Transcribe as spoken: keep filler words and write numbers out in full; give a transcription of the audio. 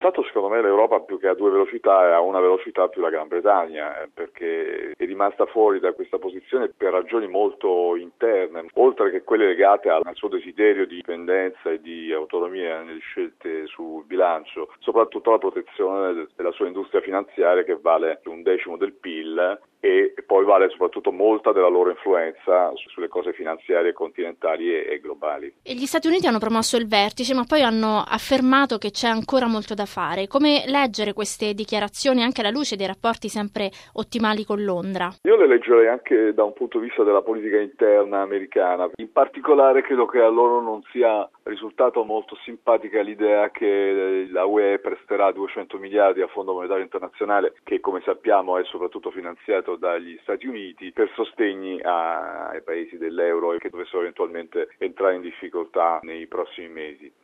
intanto secondo me l'Europa più che a due velocità è a una velocità più la Gran Bretagna, eh, perché è rimasta fuori da questa posizione per ragioni molto interne, oltre che quelle legate al suo desiderio di indipendenza e di autonomia nelle scelte sul bilancio, soprattutto la protezione della sua industria finanziaria che vale un decimo del P I L e poi vale soprattutto molta della loro influenza sulle cose finanziarie continentali e globali. E gli Stati Uniti hanno promosso il vertice, ma poi hanno affermato che c'è ancora molto da fare. Come leggere queste dichiarazioni anche alla luce dei rapporti sempre ottimali con Londra? Io le leggerei anche da un punto di vista della politica interna americana. In particolare credo che a loro non sia risultato molto simpatica l'idea che la U E presterà duecento miliardi al Fondo Monetario Internazionale, che come sappiamo è soprattutto finanziato dagli Stati Uniti, per sostegni ai paesi dell'euro e che dovessero eventualmente entrare in difficoltà nei prossimi mesi.